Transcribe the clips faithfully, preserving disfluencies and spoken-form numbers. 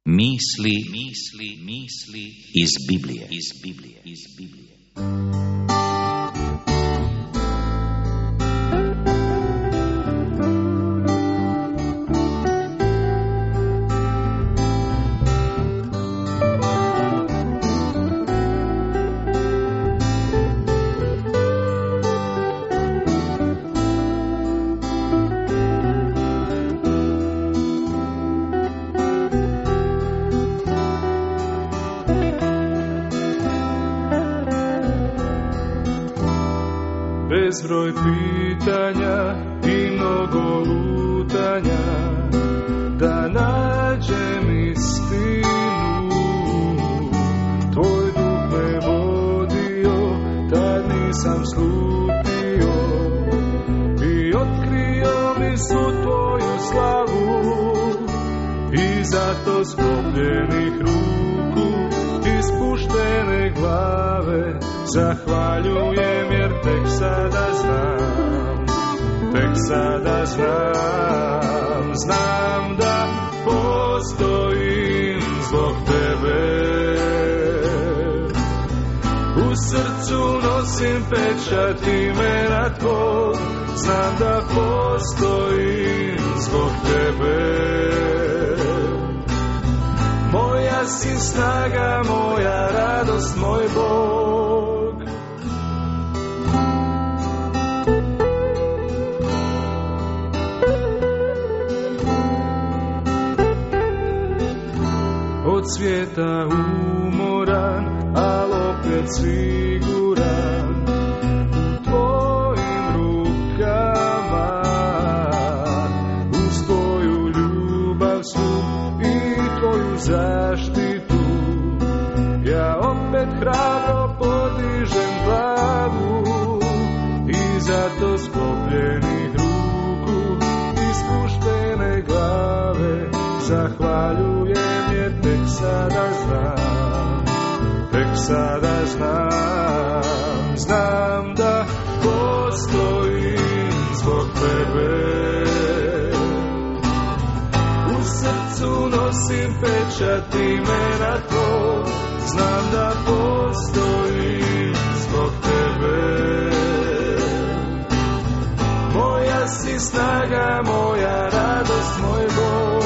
Misli, misli, misli iz Biblije, iz Biblije, iz Biblije. Bezbroj pitanja i mnogo lutanja da nađem istinu. Tvoj duh me vodio, tad nisam slutio i otkrio mi svu tvoju slavu. I zato sklopljenih ruku i spuštene glave zahvaljujem, jer tek sada znam, tek sada znam, znam da postojim zbog tebe. U srcu nosim pečat imena tvog, znam da postojim zbog tebe. Moja si snaga, moja radost, moj Bog. Od svijeta umoran, al opet siguran u tvojim rukama. Uz tvoju ljubav svu i tvoju zaštitu ja opet hrabro podižem glavu. I zato sklopljenih ruku i spuštene glave zahvaljujem, jer tek sada znam, tek sada znam, znam da postojim zbog tebe. U srcu nosim pečat imena tvog, znam da postojim zbog tebe. Moja si snaga, moja radost, moj Bog.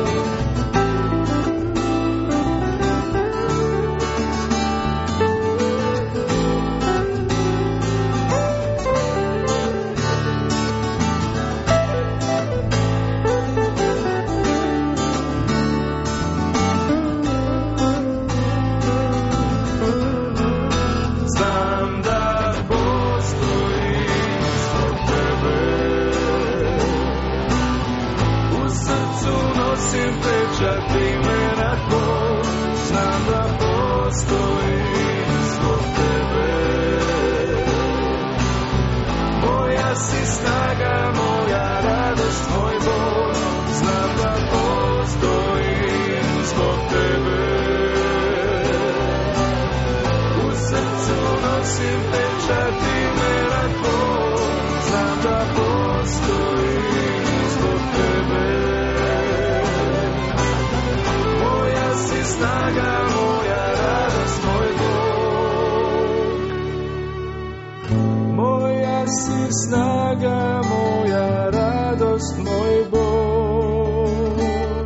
Snaga moja, radost moj Bog.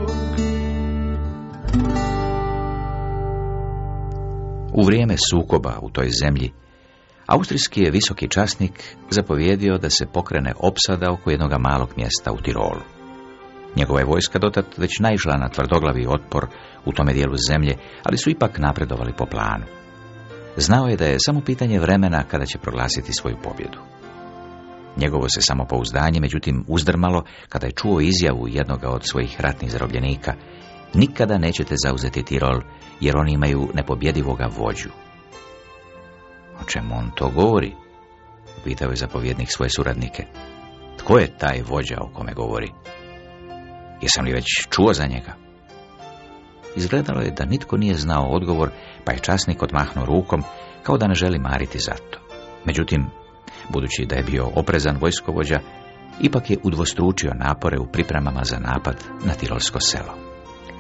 U vrijeme sukoba u toj zemlji, austrijski je visoki časnik zapovjedio da se pokrene opsada oko jednog malog mjesta u Tirolu. Njegova je vojska dotad već naišla na tvrdoglavi otpor u tome dijelu zemlje, ali su ipak napredovali po planu. Znao je da je samo pitanje vremena kada će proglasiti svoju pobjedu. Njegovo se samopouzdanje, međutim, uzdrmalo kada je čuo izjavu jednoga od svojih ratnih zarobljenika: nikada nećete zauzeti Tirol, jer oni imaju nepobjedivoga vođu. O čemu on to govori? Pitao je zapovjednik svoje suradnike. Tko je taj vođa o kome govori? Jesam li već čuo za njega? Izgledalo je da nitko nije znao odgovor, pa je časnik odmahnuo rukom, kao da ne želi mariti za to. Međutim, budući da je bio oprezan vojskovođa, ipak je udvostručio napore u pripremama za napad na tirolsko selo.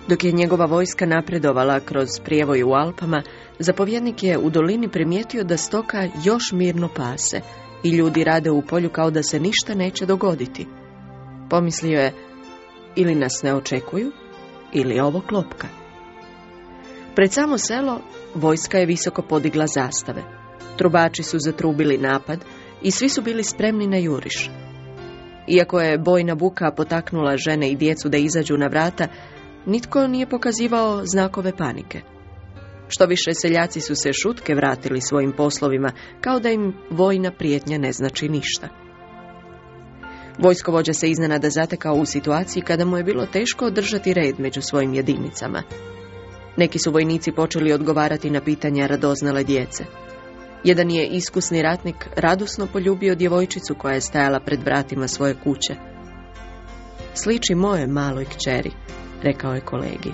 Dok je njegova vojska napredovala kroz prijevoj u Alpama, zapovjednik je u dolini primijetio da stoka još mirno pase i ljudi rade u polju kao da se ništa neće dogoditi. Pomislio je, ili nas ne očekuju, ili ovo klopka. Pred samo selo vojska je visoko podigla zastave. Trubači su zatrubili napad i svi su bili spremni na juriš. Iako je bojna buka potaknula žene i djecu da izađu na vrata, nitko nije pokazivao znakove panike. Što više, seljaci su se šutke vratili svojim poslovima, kao da im vojna prijetnja ne znači ništa. Vojskovođa se iznenada zatekao u situaciji kada mu je bilo teško održati red među svojim jedinicama. Neki su vojnici počeli odgovarati na pitanja radoznale djece. Jedan je iskusni ratnik radosno poljubio djevojčicu koja je stajala pred vratima svoje kuće. Sliči moje maloj kćeri, rekao je kolegi.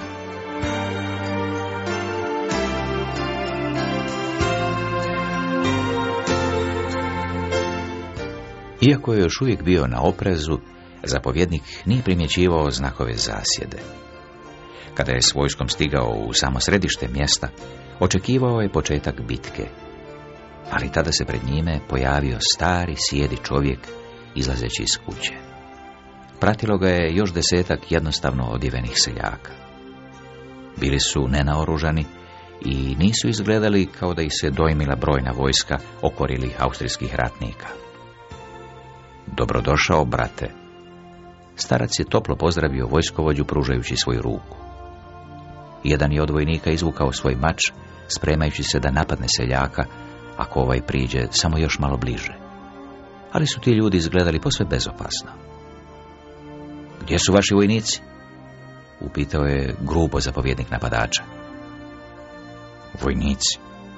Iako je još uvijek bio na oprezu, zapovjednik nije primjećivao znakove zasjede. Kada je s vojskom stigao u samo središte mjesta, očekivao je početak bitke. Ali tada se pred njime pojavio stari sjedi čovjek izlazeći iz kuće. Pratilo ga je još desetak jednostavno odjevenih seljaka. Bili su nenaoružani i nisu izgledali kao da ih se dojmila brojna vojska okorilih austrijskih ratnika. Dobrodošao, brate. Starac je toplo pozdravio vojskovođu pružajući svoju ruku. Jedan je od vojnika izvukao svoj mač, spremajući se da napadne seljaka, ako ovaj priđe samo još malo bliže. Ali su ti ljudi izgledali posve bezopasno. Gdje su vaši vojnici? Upitao je grubo zapovjednik napadača. Vojnici?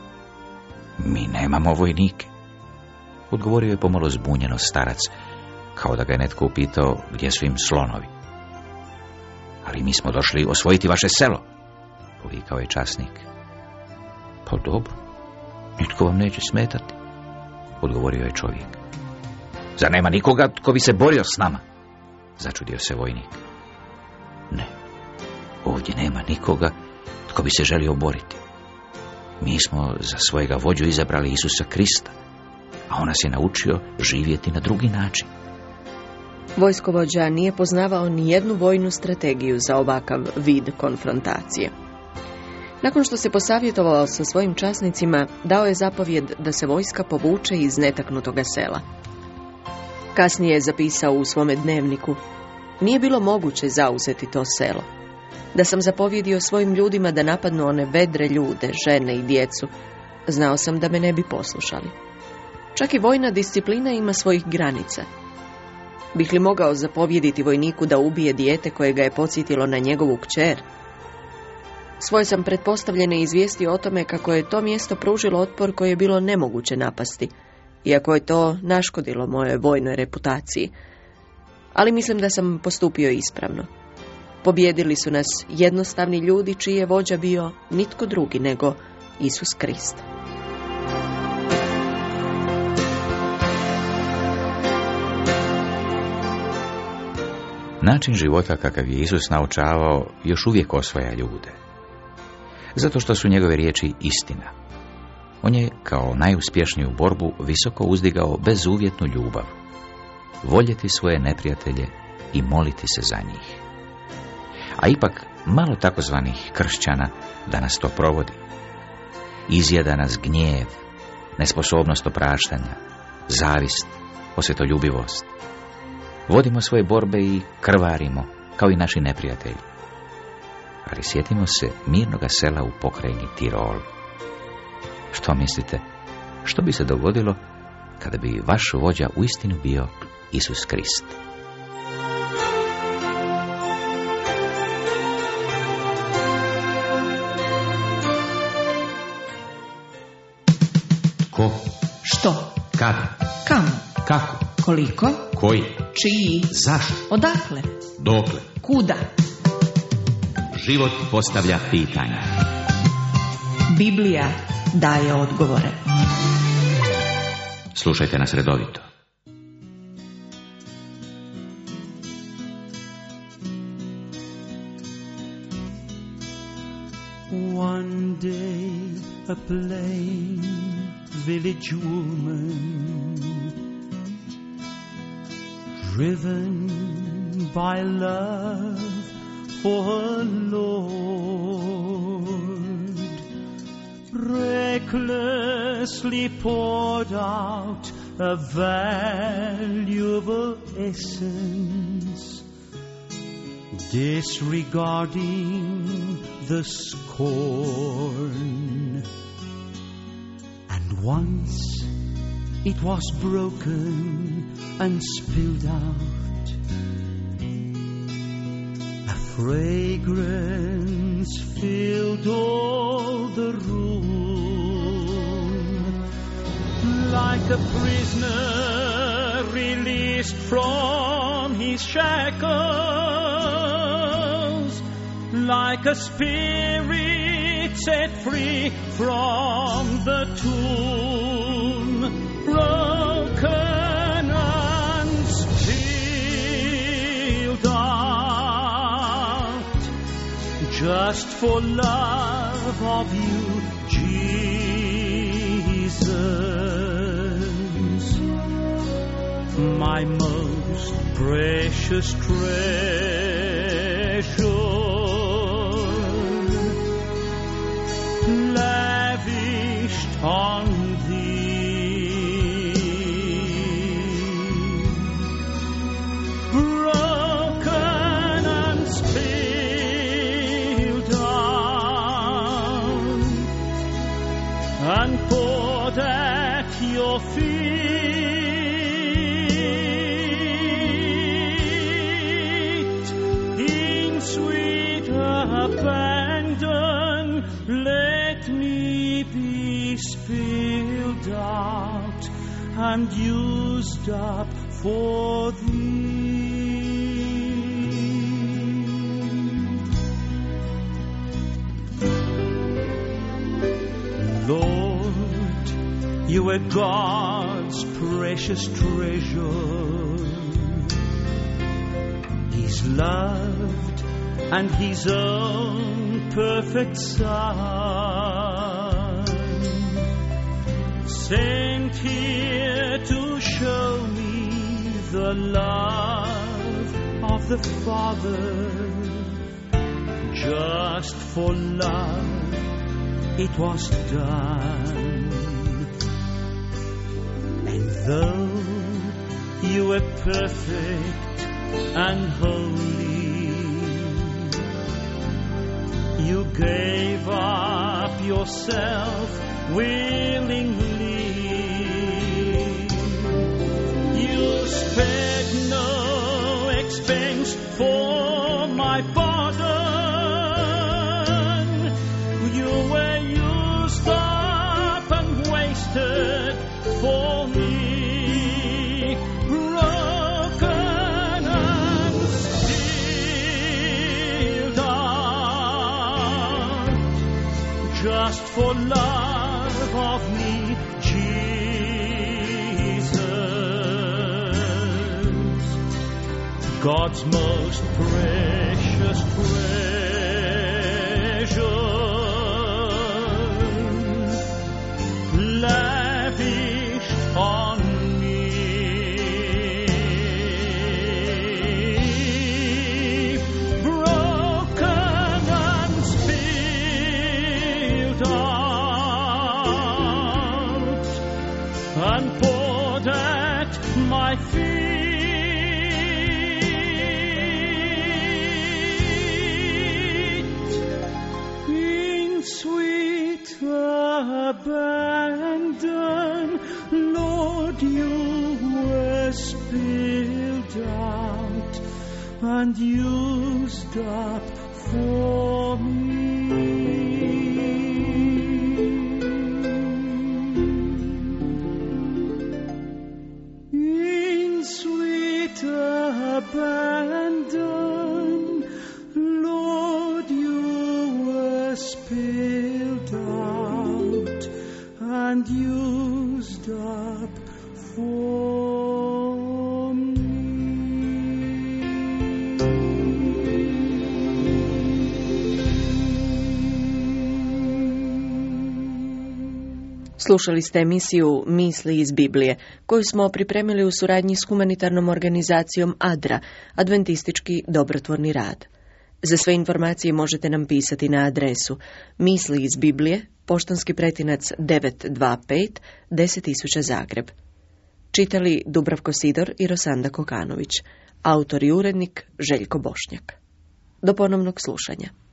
Mi nemamo vojnike. Odgovorio je pomalo zbunjeno starac, kao da ga je netko upitao gdje su im slonovi. Ali mi smo došli osvojiti vaše selo, povikao je časnik. Pa dobro, nitko vam neće smetati, odgovorio je čovjek. Zar nema nikoga tko bi se borio s nama? Začudio se vojnik. Ne, ovdje nema nikoga tko bi se želio boriti. Mi smo za svojega vođu izabrali Isusa Krista, a on nas je naučio živjeti na drugi način. Vojskovođa nije poznavao ni jednu vojnu strategiju za ovakav vid konfrontacije. Nakon što se posavjetovao sa svojim časnicima, dao je zapovjed da se vojska povuče iz netaknutoga sela. Kasnije je zapisao u svome dnevniku: nije bilo moguće zauzeti to selo. Da sam zapovjedio svojim ljudima da napadnu one vedre ljude, žene i djecu, znao sam da me ne bi poslušali. Čak i vojna disciplina ima svojih granica. Bih li mogao zapovjediti vojniku da ubije dijete koje ga je podsjetilo na njegovu kćer? Svoje sam pretpostavljene izvijestio o tome kako je to mjesto pružilo otpor koji je bilo nemoguće napasti, iako je to naškodilo mojoj vojnoj reputaciji. Ali mislim da sam postupio ispravno. Pobjedili su nas jednostavni ljudi čiji je vođa bio nitko drugi nego Isus Krist. Način života kakav je Isus naučavao još uvijek osvaja ljude. Zato što su njegove riječi istina. On je kao najuspješniju borbu visoko uzdigao bezuvjetnu ljubav. Voljeti svoje neprijatelje i moliti se za njih. A ipak malo takozvanih kršćana danas to provodi. Izjeda nas gnjev, nesposobnost opraštanja, zavist, osvetoljubivost. Vodimo svoje borbe i krvarimo, kao i naši neprijatelji. Ali sjetimo se mirnoga sela u pokrajini Tirol. Što mislite, što bi se dogodilo kada bi vaš vođa uistinu bio Isus Krist? Ko? Što? Kad? Kam? Kako? Koliko? Koji? Čiji? Zašto? Odakle? Dokle? Kuda? Život postavlja pitanja. Biblija daje odgovore. Slušajte nas redovito. One day a plain village woman, driven by love for her Lord, recklessly poured out a valuable essence, disregarding the scorn. And once it was broken and spilled out, a fragrance filled all the room, like a prisoner released from his shackles, like a spirit set free from the tomb, broken and spilled out, just for love of you, Jesus, my most precious treasure, lavished on thee, broken and spilled down, and poured at your feet in sweet abandon. Let me be spilled out and used up for thee. Lord, you are God's precious treasure. He's loved and his own perfect Son, sent here to show me the love of the Father. Just for love it was done. And though you were perfect and holy, you gave up yourself willingly. You spared no expense for my pardon. You were used up and wasted for me. Broken and spilled out, just for love of me, Jesus, God's most precious treasure, lavished on me, broken and spilled out, and poured at my feet in sweet abandon. Lord, you were spilled out and used up for me. In sweet abandon, Lord, you were spilled out and used up for me. Slušali ste emisiju Misli iz Biblije, koju smo pripremili u suradnji s humanitarnom organizacijom ADRA, Adventistički dobrotvorni rad. Za sve informacije možete nam pisati na adresu Misli iz Biblije, poštanski pretinac devet dva pet, deset tisuća Zagreb. Čitali Dubravko Sidor i Rosanda Kokanović. Autor i urednik Željko Bošnjak. Do ponovnog slušanja.